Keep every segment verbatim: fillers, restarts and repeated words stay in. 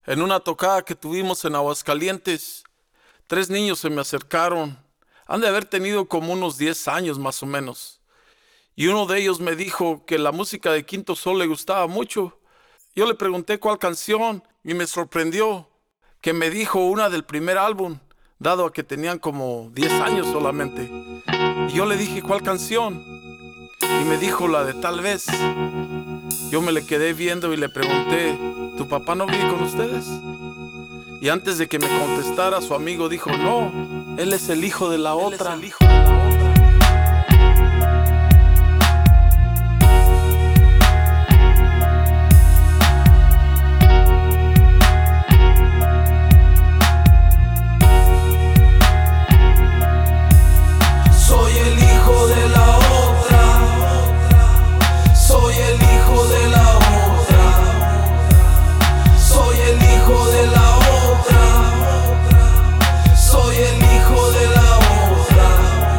En una tocada que tuvimos en Aguascalientes, tres niños se me acercaron. Han de haber tenido como unos diez años más o menos. Y uno de ellos me dijo que la música de Quinto Sol le gustaba mucho. Yo le pregunté cuál canción y me sorprendió que me dijo una del primer álbum, dado a que tenían como diez años solamente. Y yo le dije cuál canción y me dijo la de Tal Vez. Yo me le quedé viendo y le pregunté, ¿tu papá no vive con ustedes? Y antes de que me contestara, su amigo dijo, no, él es el hijo de la otra. Él es el hijo de la otra. Soy el hijo de la otra. Soy el hijo de la otra. Soy el hijo de la otra. Soy el hijo de la otra.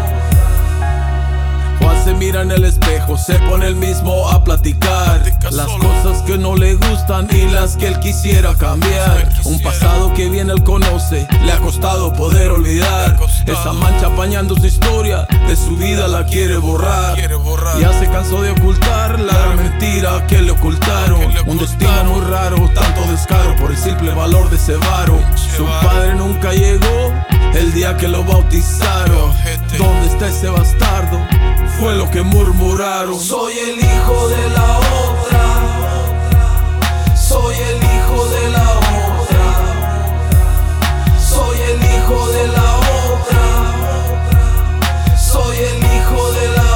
Juan se mira en el espejo, se pone el mismo a platicar las cosas que no le gustan y las que él quisiera cambiar. Un pasado que bien él conoce, le ha costado poder olvidar. Esa mancha apañando su historia, de su vida la quiere borrar. Ya se cansó de ocultar la gran mentira que le ocultaron. Un destino muy raro, tanto descaro por el simple valor de ese varo. Su padre nunca llegó el día que lo bautizaron. ¿Dónde está ese bastardo? Fue lo que murmuraron. Soy el hijo de la otra. Soy el hijo de la otra. Soy el hijo de la otra. Soy el hijo de la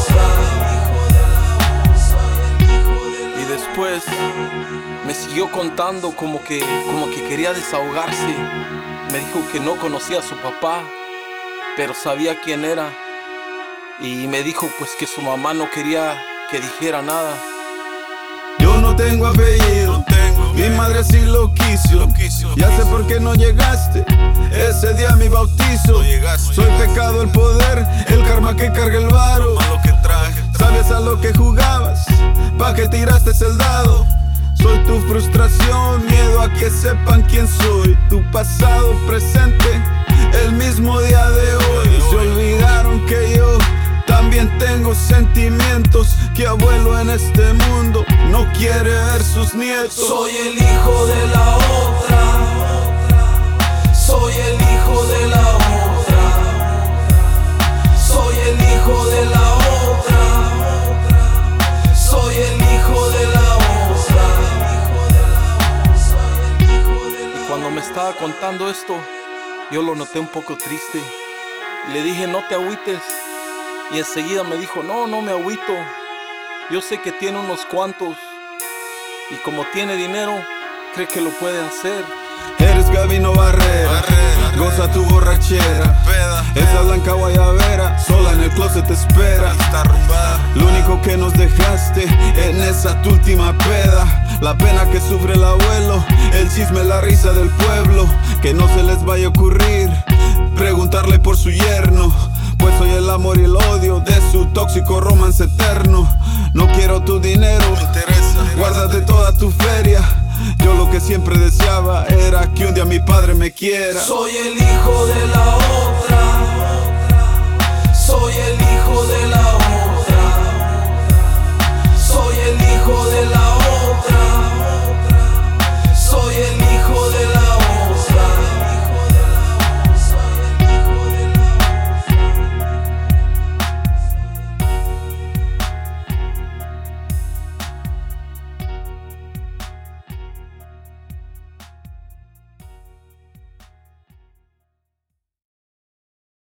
otra. Y después me siguió contando como que, como que quería desahogarse. Me dijo que no conocía a su papá, pero sabía quién era. Y me dijo pues que su mamá no quería que dijera nada. Yo no tengo apellido, no tengo, mi madre sí lo quiso, lo quiso Ya sé por qué no llegaste ese día a mi bautizo. No Soy pecado el poder, el karma que carga el varo. Que traje, traje. Sabes a lo que jugabas, pa' que tiraste el dado. Soy tu frustración, miedo a que sepan quién soy. Tu pasado, presente, el mismo día de hoy. Se olvidaron que yo también tengo sentimientos, que abuelo en este mundo no quiere ver sus nietos. Soy el hijo de la otra. Soy el hijo de la otra. Soy el hijo de la otra. Soy el hijo de la otra. Y cuando me estaba contando esto, yo lo noté un poco triste. Y le dije, no te agüites. Y enseguida me dijo, no, no me agüito. Yo sé que tiene unos cuantos. Y como tiene dinero, cree que lo puede hacer. Eres Gabino Barrera, Barrera goza tu borrachera. Peda, esa blanca guayabera, sola en el closet te espera. Está arrumbada. Lo único que nos dejaste en esa tu última peda. La pena que sufre el abuelo, el chisme, la risa del pueblo. Que no se les vaya a ocurrir preguntarle por su yerno, pues soy el amor y el odio de su tóxico romance eterno. No quiero tu dinero, me interesa, guárdate toda tu feria. Yo lo que siempre deseaba era que un día mi padre me quiera. Soy el hijo de la otra. Soy el hijo de la otra. Soy el hijo de la otra.